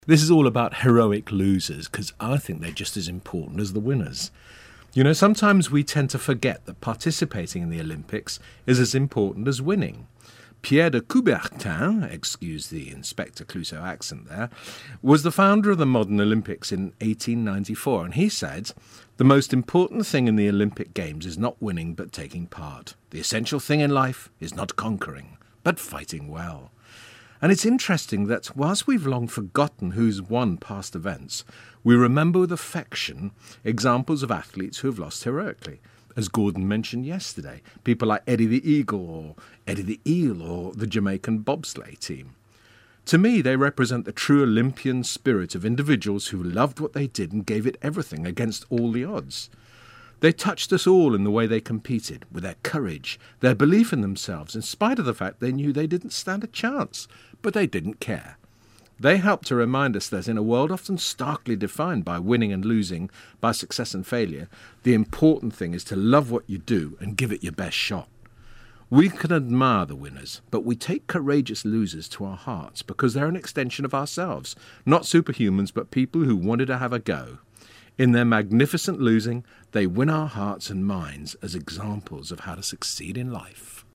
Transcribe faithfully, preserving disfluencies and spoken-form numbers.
This is all about heroic losers because I think they're just as important as the winners. You know, sometimes we tend to forget that participating in the Olympics is as important as winning. Pierre de Coubertin, excuse the Inspector Clouseau accent there, was the founder of the modern Olympics in eighteen ninety-four, and he said, "The most important thing in the Olympic Games is not winning but taking part. The essential thing in life is not conquering, but fighting well." And it's interesting that whilst we've long forgotten who's won past events, we remember with affection examples of athletes who have lost heroically. As Gordon mentioned yesterday, people like Eddie the Eagle or Eddie the Eel or the Jamaican bobsleigh team. To me, they represent the true Olympian spirit of individuals who loved what they did and gave it everything against all the odds. They touched us all in the way they competed, with their courage, their belief in themselves, in spite of the fact they knew they didn't stand a chance, but they didn't care. They helped to remind us that in a world often starkly defined by winning and losing, by success and failure, the important thing is to love what you do and give it your best shot. We can admire the winners, but we take courageous losers to our hearts because they're an extension of ourselves, not superhumans, but people who wanted to have a go. In their magnificent losing, they win our hearts and minds as examples of how to succeed in life.